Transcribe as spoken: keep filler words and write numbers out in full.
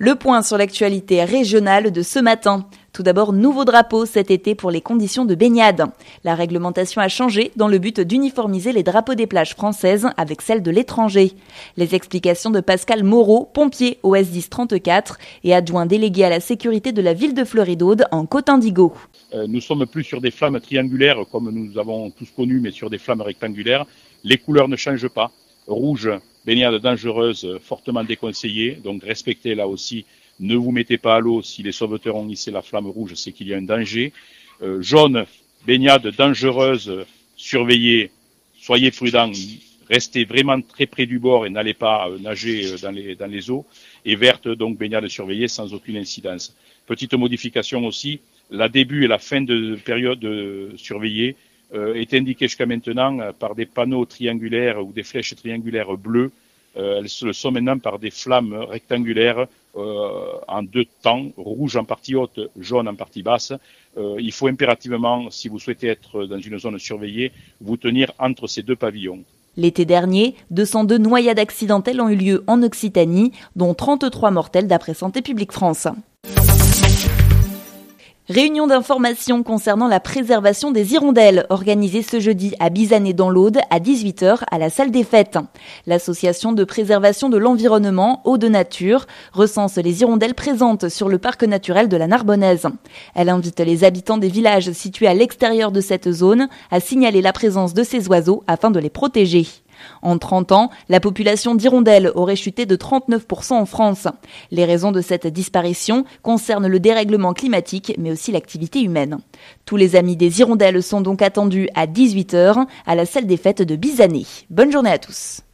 Le point sur l'actualité régionale de ce matin. Tout d'abord, nouveau drapeau cet été pour les conditions de baignade. La réglementation a changé dans le but d'uniformiser les drapeaux des plages françaises avec celles de l'étranger. Les explications de Pascal Moreau, pompier au S dix trente-quatre et adjoint délégué à la sécurité de la ville de Fleury-d'Aude en Côte-Indigo. Euh, nous sommes plus sur des flammes triangulaires comme nous avons tous connu, mais sur des flammes rectangulaires. Les couleurs ne changent pas. Rouge, baignade dangereuse, fortement déconseillée, donc respectez là aussi. Ne vous mettez pas à l'eau si les sauveteurs ont hissé la flamme rouge, c'est qu'il y a un danger. Euh, jaune, baignade dangereuse, surveillez, soyez prudents, restez vraiment très près du bord et n'allez pas euh, nager dans les, dans les eaux. Et verte, donc baignade surveillée sans aucune incidence. Petite modification aussi, la début et la fin de période surveillée euh, est indiquée jusqu'à maintenant par des panneaux triangulaires ou des flèches triangulaires bleues. Euh, elles le sont maintenant par des flammes rectangulaires euh, en deux temps, rouge en partie haute, jaune en partie basse. Euh, il faut impérativement, si vous souhaitez être dans une zone surveillée, vous tenir entre ces deux pavillons. L'été dernier, deux cent deux noyades accidentelles ont eu lieu en Occitanie, dont trente-trois mortelles d'après Santé publique France. Réunion d'information concernant la préservation des hirondelles organisée ce jeudi à Bizanet dans l'Aude à dix-huit heures à la salle des fêtes. L'association de préservation de l'environnement Eau de Nature recense les hirondelles présentes sur le parc naturel de la Narbonnaise. Elle invite les habitants des villages situés à l'extérieur de cette zone à signaler la présence de ces oiseaux afin de les protéger. En trente ans, la population d'hirondelles aurait chuté de trente-neuf pour cent en France. Les raisons de cette disparition concernent le dérèglement climatique, mais aussi l'activité humaine. Tous les amis des hirondelles sont donc attendus à dix-huit heures à la salle des fêtes de Bizanet. Bonne journée à tous.